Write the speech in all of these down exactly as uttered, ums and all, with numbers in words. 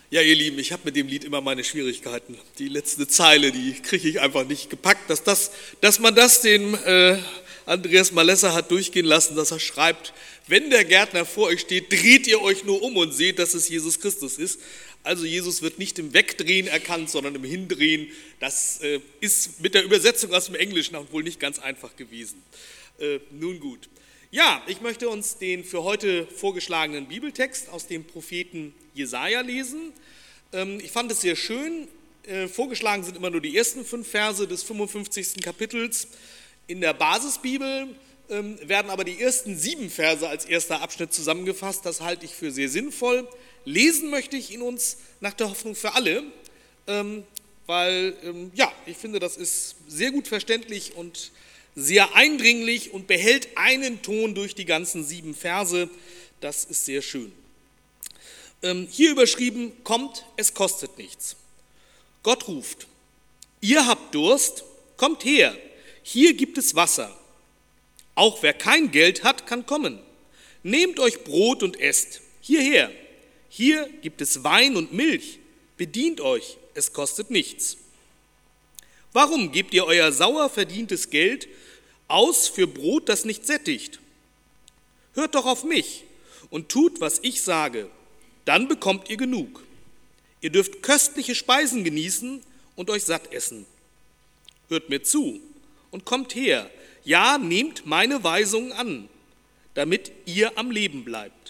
Ja, ihr Lieben, ich habe mit dem Lied immer meine Schwierigkeiten. Die letzte Zeile, die kriege ich einfach nicht gepackt. Dass, das, dass man das dem äh, Andreas Malesser hat durchgehen lassen, dass er schreibt, wenn der Gärtner vor euch steht, dreht ihr euch nur um und seht, dass es Jesus Christus ist. Also Jesus wird nicht im Wegdrehen erkannt, sondern im Hindrehen. Das äh, ist mit der Übersetzung aus dem Englischen auch wohl nicht ganz einfach gewesen. Äh, nun gut. Ja, ich möchte uns den für heute vorgeschlagenen Bibeltext aus dem Propheten Jesaja lesen. Ähm, ich fand es sehr schön. Äh, vorgeschlagen sind immer nur die ersten fünf Verse des fünfundfünfzigsten Kapitels. In der Basisbibel ähm, werden aber die ersten sieben Verse als erster Abschnitt zusammengefasst. Das halte ich für sehr sinnvoll. Lesen möchte ich ihn uns nach der Hoffnung für alle, ähm, weil ähm, ja, ich finde, das ist sehr gut verständlich und sehr eindringlich und behält einen Ton durch die ganzen sieben Verse. Das ist sehr schön. Ähm, hier überschrieben, kommt, es kostet nichts. Gott ruft, ihr habt Durst, kommt her, hier gibt es Wasser. Auch wer kein Geld hat, kann kommen. Nehmt euch Brot und esst, hierher. Hier gibt es Wein und Milch, bedient euch, es kostet nichts. Warum gebt ihr euer sauer verdientes Geld aus für Brot, das nicht sättigt? Hört doch auf mich und tut, was ich sage, dann bekommt ihr genug. Ihr dürft köstliche Speisen genießen und euch satt essen. Hört mir zu und kommt her, ja, nehmt meine Weisungen an, damit ihr am Leben bleibt.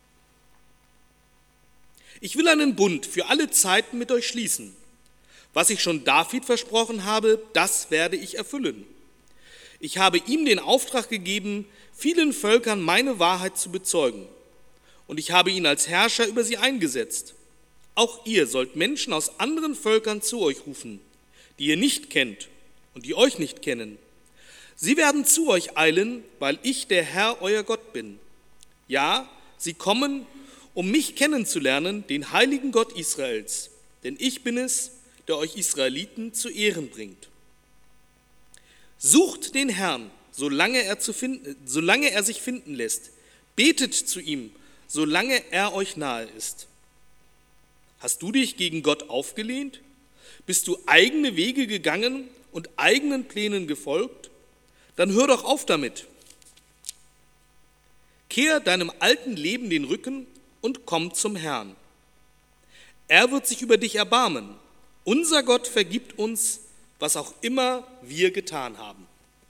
Ich will einen Bund für alle Zeiten mit euch schließen. Was ich schon David versprochen habe, das werde ich erfüllen. Ich habe ihm den Auftrag gegeben, vielen Völkern meine Wahrheit zu bezeugen. Und ich habe ihn als Herrscher über sie eingesetzt. Auch ihr sollt Menschen aus anderen Völkern zu euch rufen, die ihr nicht kennt und die euch nicht kennen. Sie werden zu euch eilen, weil ich der Herr, euer Gott bin. Ja, sie kommen, um mich kennenzulernen, den heiligen Gott Israels. Denn ich bin es, der euch Israeliten zu Ehren bringt. Sucht den Herrn, solange er, zu finden, solange er sich finden lässt. Betet zu ihm, solange er euch nahe ist. Hast du dich gegen Gott aufgelehnt? Bist du eigene Wege gegangen und eigenen Plänen gefolgt? Dann hör doch auf damit. Kehr deinem alten Leben den Rücken und komm zum Herrn. Er wird sich über dich erbarmen. Unser Gott vergibt uns, was auch immer wir getan haben.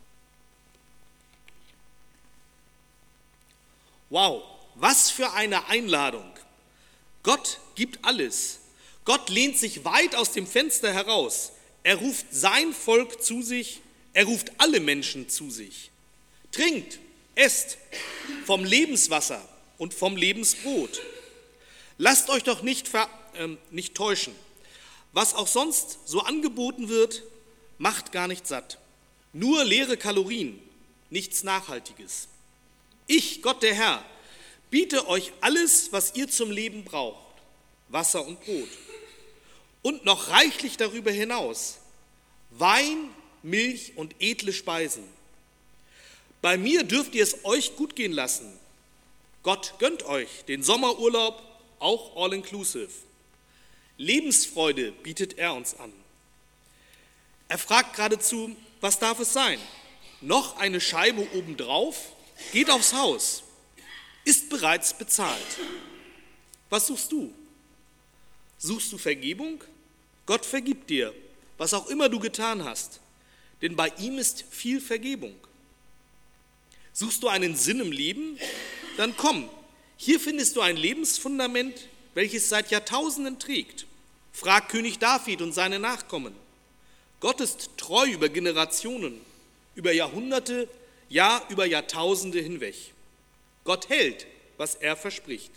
Wow, was für eine Einladung. Gott gibt alles. Gott lehnt sich weit aus dem Fenster heraus. Er ruft sein Volk zu sich. Er ruft alle Menschen zu sich. Trinkt, esst vom Lebenswasser und vom Lebensbrot. Lasst euch doch nicht, ver, äh, nicht täuschen. Was auch sonst so angeboten wird, macht gar nicht satt. Nur leere Kalorien, nichts Nachhaltiges. Ich, Gott der Herr, biete euch alles, was ihr zum Leben braucht, Wasser und Brot. Und noch reichlich darüber hinaus, Wein, Milch und edle Speisen. Bei mir dürft ihr es euch gut gehen lassen. Gott gönnt euch den Sommerurlaub, auch all-inclusive. Lebensfreude bietet er uns an. Er fragt geradezu, was darf es sein? Noch eine Scheibe obendrauf, geht aufs Haus, ist bereits bezahlt. Was suchst du? Suchst du Vergebung? Gott vergibt dir, was auch immer du getan hast, denn bei ihm ist viel Vergebung. Suchst du einen Sinn im Leben? Dann komm, hier findest du ein Lebensfundament, welches seit Jahrtausenden trägt. Frag König David und seine Nachkommen. Gott ist treu über Generationen, über Jahrhunderte, ja über Jahrtausende hinweg. Gott hält, was er verspricht.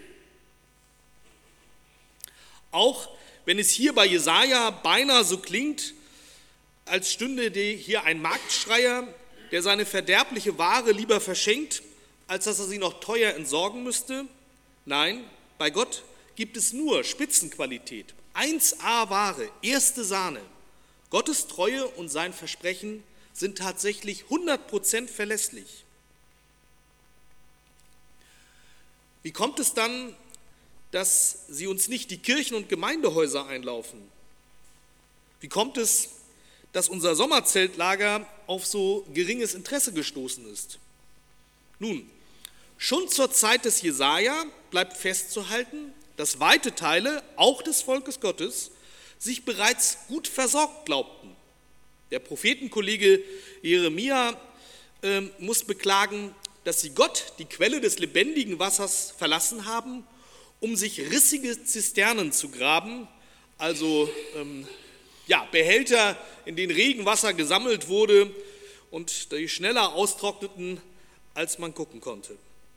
Auch wenn es hier bei Jesaja beinahe so klingt, als stünde hier ein Marktschreier, der seine verderbliche Ware lieber verschenkt, als dass er sie noch teuer entsorgen müsste. Nein, bei Gott gibt es nur Spitzenqualität, eins A Ware, erste Sahne. Gottes Treue und sein Versprechen sind tatsächlich hundert Prozent verlässlich. Wie kommt es dann, dass sie uns nicht die Kirchen und Gemeindehäuser einlaufen? Wie kommt es, dass unser Sommerzeltlager auf so geringes Interesse gestoßen ist? Nun, schon zur Zeit des Jesaja bleibt festzuhalten, dass weite Teile, auch des Volkes Gottes, sich bereits gut versorgt glaubten. Der Prophetenkollege Jeremia äh, muss beklagen, dass sie Gott, die Quelle des lebendigen Wassers, verlassen haben, um sich rissige Zisternen zu graben, also ähm, ja, Behälter, in denen Regenwasser gesammelt wurde und die schneller austrockneten, als man gucken konnte.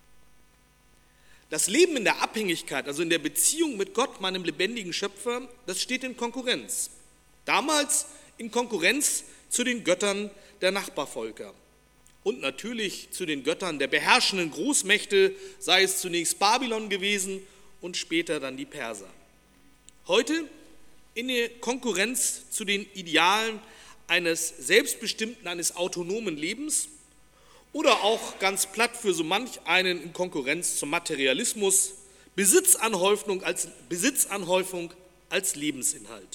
Das Leben in der Abhängigkeit, also in der Beziehung mit Gott, meinem lebendigen Schöpfer, das steht in Konkurrenz. Damals in Konkurrenz zu den Göttern der Nachbarvölker und natürlich zu den Göttern der beherrschenden Großmächte, sei es zunächst Babylon gewesen und später dann die Perser. Heute in der Konkurrenz zu den Idealen eines selbstbestimmten, eines autonomen Lebens oder auch ganz platt für so manch einen in Konkurrenz zum Materialismus, Besitzanhäufung als, Besitzanhäufung als Lebensinhalt.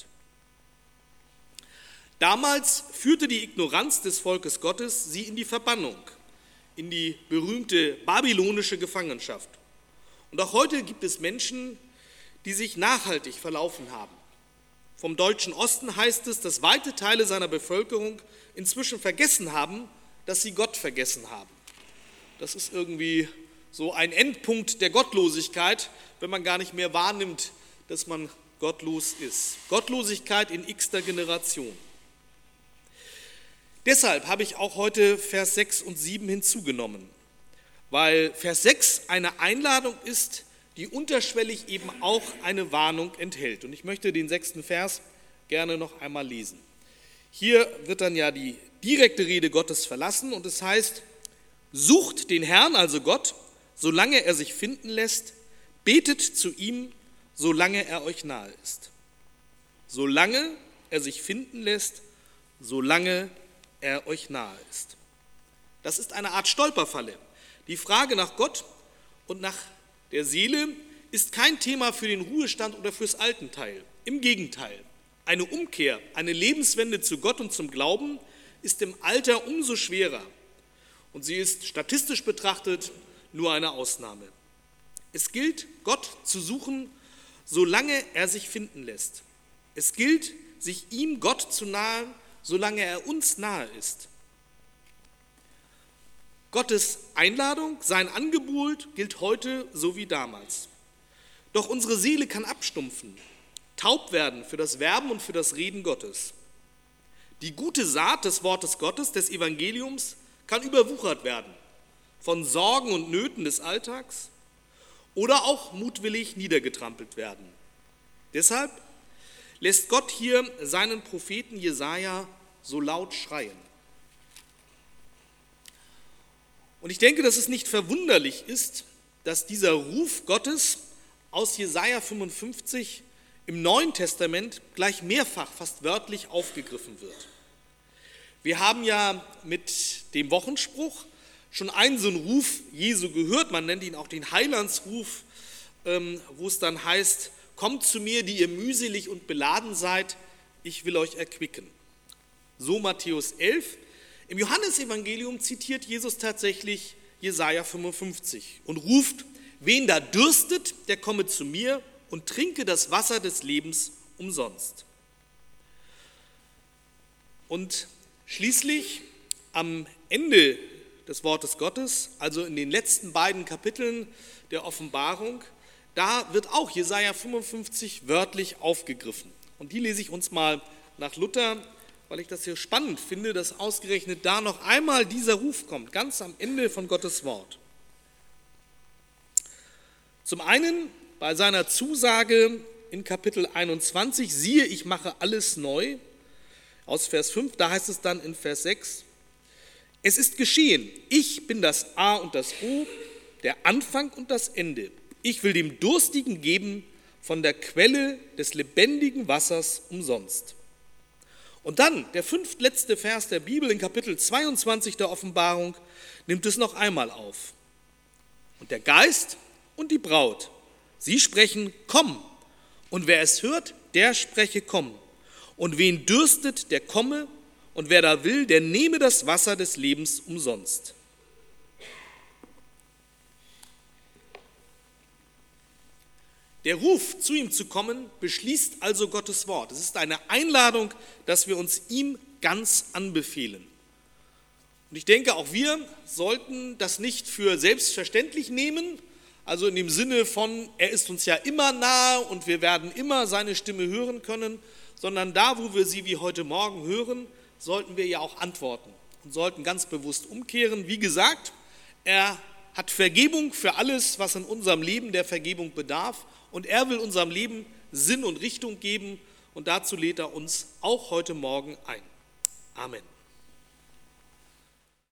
Damals führte die Ignoranz des Volkes Gottes sie in die Verbannung, in die berühmte babylonische Gefangenschaft. Und auch heute gibt es Menschen, die sich nachhaltig verlaufen haben. Vom Deutschen Osten heißt es, dass weite Teile seiner Bevölkerung inzwischen vergessen haben, dass sie Gott vergessen haben. Das ist irgendwie so ein Endpunkt der Gottlosigkeit, wenn man gar nicht mehr wahrnimmt, dass man gottlos ist. Gottlosigkeit in x-ter Generation. Deshalb habe ich auch heute Vers sechs und sieben hinzugenommen, weil Vers sechs eine Einladung ist, die unterschwellig eben auch eine Warnung enthält. Und ich möchte den sechsten Vers gerne noch einmal lesen. Hier wird dann ja die direkte Rede Gottes verlassen und es heißt, sucht den Herrn, also Gott, solange er sich finden lässt, betet zu ihm, solange er euch nahe ist. Solange er sich finden lässt, solange er euch nahe ist. Das ist eine Art Stolperfalle. Die Frage nach Gott und nach der Seele ist kein Thema für den Ruhestand oder fürs Altenteil. Im Gegenteil, eine Umkehr, eine Lebenswende zu Gott und zum Glauben ist im Alter umso schwerer. Und sie ist statistisch betrachtet nur eine Ausnahme. Es gilt, Gott zu suchen, solange er sich finden lässt. Es gilt, sich ihm, Gott, zu nahen, solange er uns nahe ist. Gottes Einladung, sein Angebot gilt heute so wie damals. Doch unsere Seele kann abstumpfen, taub werden für das Werben und für das Reden Gottes. Die gute Saat des Wortes Gottes, des Evangeliums, kann überwuchert werden von Sorgen und Nöten des Alltags oder auch mutwillig niedergetrampelt werden. Deshalb lässt Gott hier seinen Propheten Jesaja so laut schreien. Und ich denke, dass es nicht verwunderlich ist, dass dieser Ruf Gottes aus Jesaja fünfundfünfzig im Neuen Testament gleich mehrfach, fast wörtlich aufgegriffen wird. Wir haben ja mit dem Wochenspruch schon einen so einen Ruf Jesu gehört, man nennt ihn auch den Heilandsruf, wo es dann heißt, kommt zu mir, die ihr mühselig und beladen seid, ich will euch erquicken. So Matthäus elf. Im Johannesevangelium zitiert Jesus tatsächlich Jesaja fünfundfünfzig und ruft, wen da dürstet, der komme zu mir und trinke das Wasser des Lebens umsonst. Und schließlich am Ende des Wortes Gottes, also in den letzten beiden Kapiteln der Offenbarung, da wird auch Jesaja fünfundfünfzig wörtlich aufgegriffen. Und die lese ich uns mal nach Luther, weil ich das hier spannend finde, dass ausgerechnet da noch einmal dieser Ruf kommt, ganz am Ende von Gottes Wort. Zum einen bei seiner Zusage in Kapitel einundzwanzig, siehe, ich mache alles neu, aus Vers fünf, da heißt es dann in Vers sechs, es ist geschehen, ich bin das A und das O, der Anfang und das Ende. Ich will dem Durstigen geben von der Quelle des lebendigen Wassers umsonst. Und dann, der fünftletzte Vers der Bibel in Kapitel zweiundzwanzig der Offenbarung, nimmt es noch einmal auf. Und der Geist und die Braut Sie sprechen, komm. Und wer es hört, der spreche, komm. Und wen dürstet, der komme. Und wer da will, der nehme das Wasser des Lebens umsonst. Der Ruf, zu ihm zu kommen, beschließt also Gottes Wort. Es ist eine Einladung, dass wir uns ihm ganz anbefehlen. Und ich denke, auch wir sollten das nicht für selbstverständlich nehmen, also in dem Sinne von, er ist uns ja immer nahe und wir werden immer seine Stimme hören können, sondern da, wo wir sie wie heute Morgen hören, sollten wir ja auch antworten und sollten ganz bewusst umkehren. Wie gesagt, er hat Vergebung für alles, was in unserem Leben der Vergebung bedarf, und er will unserem Leben Sinn und Richtung geben, und dazu lädt er uns auch heute Morgen ein. Amen.